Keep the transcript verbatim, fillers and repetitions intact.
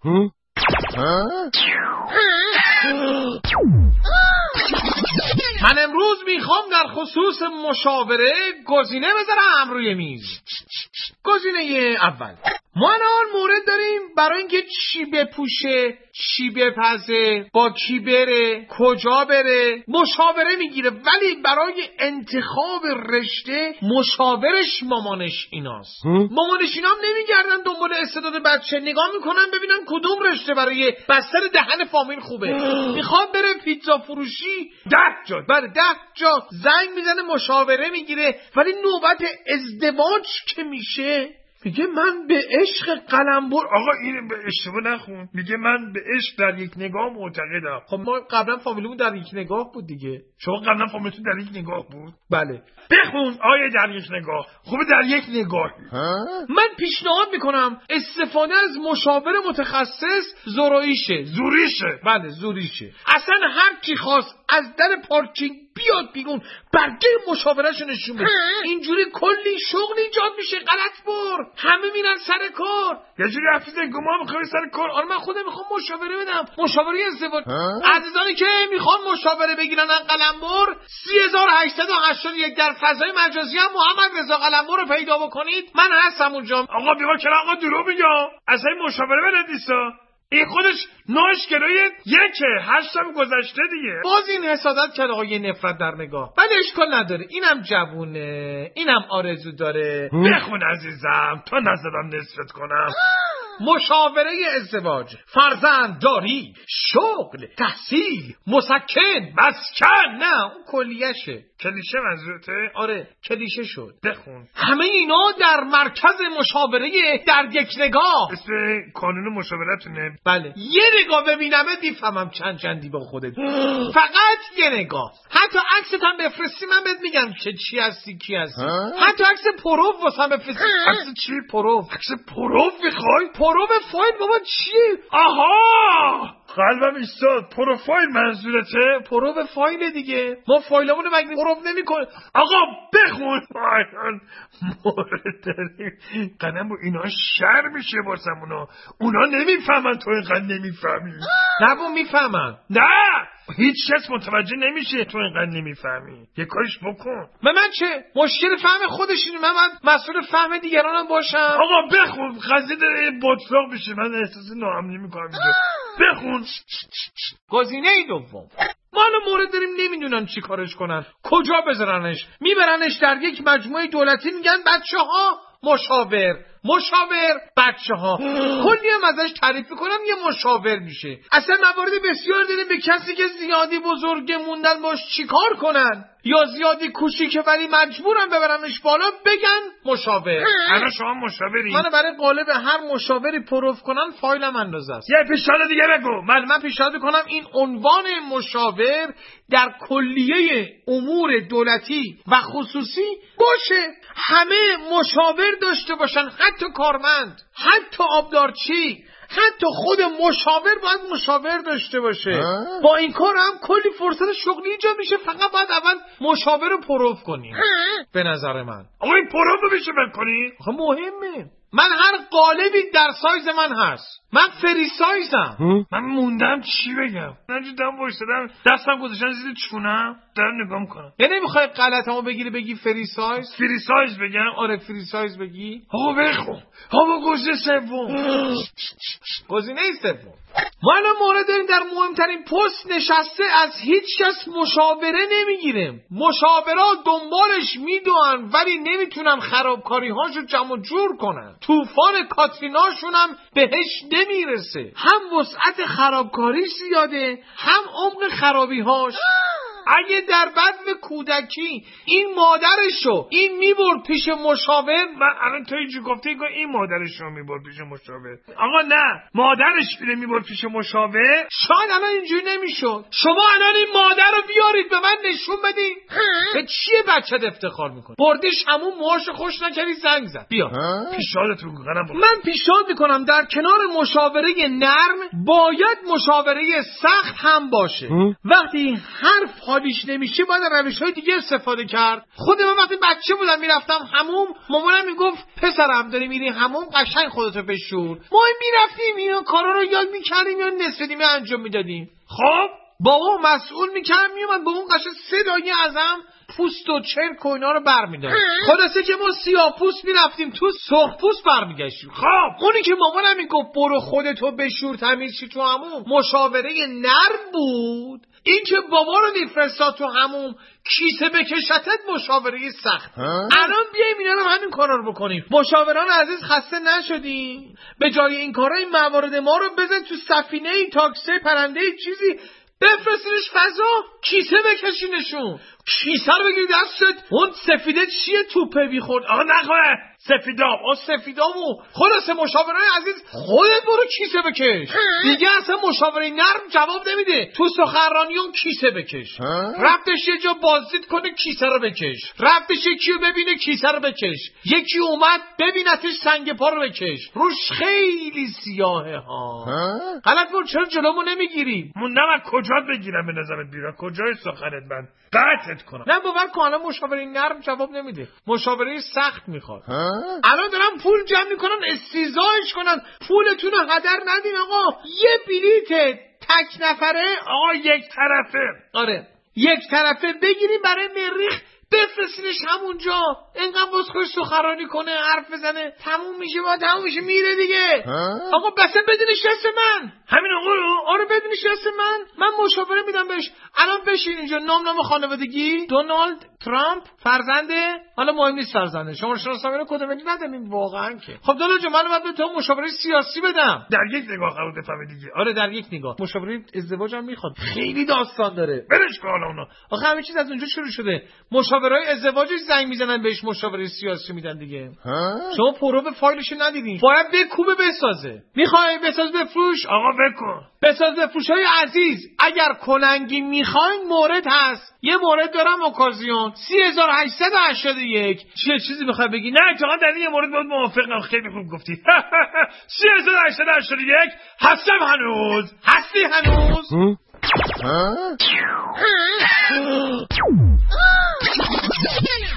من امروز میخوام در خصوص مشاوره گزینه بذارم روی میز. گزینه اول، ما الان مورد داریم برای اینکه چی بپوشه، چی بپزه، با کی بره، کجا بره، مشاوره میگیره، ولی برای انتخاب رشته مشاورش مامانش ایناست. مامانش اینام نمیگردن دنبال استعداد بچه، نگاه میکنن ببینن کدوم رشته برای بستر دهن فامیل خوبه. میخواد بره پیتزا فروشی، ده جا بره ده جا زنگ میزنه مشاوره میگیره، ولی نوبت ازدواج که میشه میگه من به عشق قلمبر. آقا اینو به اشتباه نخون، میگه من به عشق در یک نگاه معتقدم. خب ما قبلا فامیلمون در یک نگاه بود دیگه. شما قبلا فامیلتون در یک نگاه بود؟ بله. بخون آیه در یک نگاه. خوبه در یک نگاه. من پیشنهاد میکنم استفاده از مشاور متخصص زوراییشه. زوریشه. بله زوریشه. اصلا هر کی خواست از در پارکینگ بیاد بیرون برگه مشاورهشو نشون بده. اینجوری کلی شغل ایجاد میشه. غلط بر همه میرن سر کار. یه جوری حفیظ گما میخوای سر کار. آره من خودم میخوام مشاوره بدم، مشاوره ازدواج. عزیزانی که میخوان مشاوره بگیرن از قلمبر سی هزار و هشتصد و هشتاد و یک در فضای مجازی هم محمد رضا قلمبر رو پیدا بکنید. من هستم اونجا. آقا بیا چرا آقا درو میگم. اصلا مشاوره بلد نیستا. این خودش نوش کلوی یکه هشتم گذشته دیگه. باز این حسادت کرد آقا، یه نفرت در نگاه. ولی اشکال نداره، اینم جوونه، اینم آرزو داره. بخون عزیزم تا نزدم نصفت کنم. مشاوره ازدواج، فرزند داری، شغل، تحصیل، مسکن، مسکن. نه اون کلیشه. کلیشه منظورته؟ آره کلیشه شد. بخون. همه اینا در مرکز مشاوره در یک نگاه. اسم کانون مشاورتونه؟ بله. یه نگاه ببینمت میفهمم چند چندی با خودت. فقط یه نگاه. حتی عکست هم بفرستی من بهت میگم که چی هستی کی هستی. حتی عکس پروف واسم بفرستی. عکس چی؟ پروف. عکس پروف میخوای؟ پروف فایل بابا چیه؟ آها قلبم ایستاد. پروفایل منظورته؟ پروف فایل دیگه. ما فایلمون رو مگه پروف نمی‌کنه؟ آقا بخون. آیان مورد داریم قدم با اینا شر میشه واسم. اونا اونا نمیفهمن تو اینقدر نمیفهمی. نه با میفهمن. نه هیچ کس متوجه نمیشه تو اینقدر نمیفهمی. یه کاریش بکن. من من چه؟ مشکل فهم خودشونه، من من مسئول فهم دیگرانم باشم. آقا بخون. قضیه داره بطلاق بشه. من احساس ناامنی میکنم اینجا. بخون. گزینه دوم، ما الان مورد داریم نمیدونن چی کارش کنن، کجا بذارنش. میبرنش در یک مجموعه دولتی، میگن بچه ها مشاور، مشاور بچه ها. کلی هم ازش تعریف کنم یه مشاور میشه. اصلا موارد بسیار داریم به کسی که زیادی بزرگ موندن باش چیکار کنن، یا زیادی کوچیکه ولی مجبورم ببرمش بالا بگن مشاور. الان شما مشاوری؟ منو برای قالب هر مشاوری پروف کنن فایلم اندازه است. یه پیشنهاد دیگه بگو. من من پیشنهاد کنم این عنوان مشاور در کلیه امور دولتی و خصوصی باشه. همه مشاور داشته باشن، حتی کارمند، حتی آبدارچی، حتی خود مشاور باید مشاور داشته باشه. با این کار هم کلی فرصت شغلی ایجاد میشه. فقط باید اول مشاور رو پروف کنیم به نظر من. آقا این پروف رو میشه بکنی؟ آخه مهمه. من هر قالبی در سایز من هست. من فری سایزم. من موندم چی بگم. من جدام وایسادم دستم گذاشتن زیر چونم دارم نگاه میکنم. یعنی نمیخوای غلطمو بگیری بگی فری سایز؟ فری سایز بگم؟ آره فری سایز بگی. آقا بخون. آقا گزینه سوم. گزینه سوم، ما الان مورد داریم در مهمترین پست نشسته، از هیچ کس مشاوره نمیگیریم. مشاورا دنبالش میدوئن ولی نمیتونن خرابکاری هاشو جمع جور کنن. طوفان کاتریناشون هم بهش نمیرسه. هم وسعت خرابکاری زیاده، هم عمق خرابی هاش. اگه در بدو کودکی این مادرشو این میبرد پیش مشاور، من الان تو اینجا گفته که این مادرشو میبرد پیش مشاور. آقا نه، مادرش میره میبرد پیش مشاور. شاید الان اینجوری نمیشد. شما الان این مادر رو بیارید به من نشون بدین. به چیه بچت افتخار میکنه؟ بردیش همون موهاشو خوش نکردی زنگ زد. بیا پیشنهادتون میکنم. من پیشنهاد میکنم در کنار مشاوره نرم باید مشاوره سخت هم باشه. وقتی حرف حالیش نمیشه باید روش‌های دیگه استفاده کرد. خود من وقتی بچه بودم میرفتم حموم، مامانم میگفت پسرم داری میری حموم قشنگ خودتو بشور. ما میرفتیم اینا کارا رو یاد میکردیم یا نصف نیمه انجام میدادیم. خب بابا مسئول میکرد میومد با اون قشنگ سه دایه ازم پوست و چرک و اینا رو برمی‌داشت. خلاصه که ما سیاه پوست میرفتیم تو سرخ پوست برمیگشتیم. خب اونی که مامانم میگفت برو خودتو بشور تمیز شی تو همون مشاوره نرم بود. این که بابا رو میفرستاد تو همون کیسه بکشتت مشاوره سخت. الان بیایم اینا رو همین کارا رو بکنیم. مشاوران عزیز خسته نشدیم؟ به جای این کارا این موارد ما رو بزن تو سفینه ای تاکسی پرنده ای چیزی بفرستینش فضا، کیسه بکشینشون. کیسه رو بگیری دستت. اون سفیده چیه توپه بیخورد؟ آقا نخواه سفیداب آ سفیدابو. خلاصه مشاورای عزیز خودت برو کیسه بکش. دیگه اصلا مشاوره نرم جواب نمیده. تو سخنرانی اون کیسه بکش. رفتش یه جا بازدید کنه کیسه رو بکش. رفتش یکی رو ببینه کیسه رو بکش. یکی اومد ببینتش سنگ پا رو بکش. روش خیلی سیاهه ها. غلط بود چرا جلومو نمیگیری؟ موندم از کجا بگیرم به نظرت بیرا؟ کجای سخنت من قطعت کنم؟ نه باور کن الان مشاوره نرم جواب نمیده. مشاوره سخت میخواد. الان دارن پول جمع میکنن استیزایش کنن. پولتون رو هدر ندین آقا. یه بلیت تک نفره آقا یک طرفه. آره یک طرفه بگیریم برای مریخ بفرستینش همونجا. اینقدر باز خوش سخنرانی کنه حرف بزنه تموم میشه با تموم میشه میره دیگه. آقا بسن بدونش دست من. همین آقا رو آره بدونش دست من. من مشاوره میدم بهش. الان بشین اینجا نام نام خانوادگی دونالد ترامپ فرزنده. حالا مهم نیست فرزنده شما شناسنامه کدومی ندارین واقعا که. خب دونالد جون من بعد به تو مشاوره سیاسی بدم. در یک نگاه قبول بفهمی دیگه. آره در یک نگاه. مشاوره ازدواجم میخواد. خیلی داستان داره. برش کن اونا. آخه همه چیز از اونجا شروع شده. مشاورای ازدواجش زنگ میزنن بهش مشاوره سیاسی میدن دیگه. شما پرو به فایلش ندیدین. باید بکوبه بسازه. میخوای بساز بفروش؟ آقا بکن. بساز بفروشای عزیز اگر کننگی میخواین مورد هست. یه مورد دارم اوکازیون سی هزار و هشتصد و هشتاد و یک. چه چیزی میخوای بگی؟ نه اتفاقا در این مورد باید موافقم. خیلی خوب گفتی. سی هزار و هشتصد و هشتاد و یک هستم هنوز. هستی هنوز؟ Huh?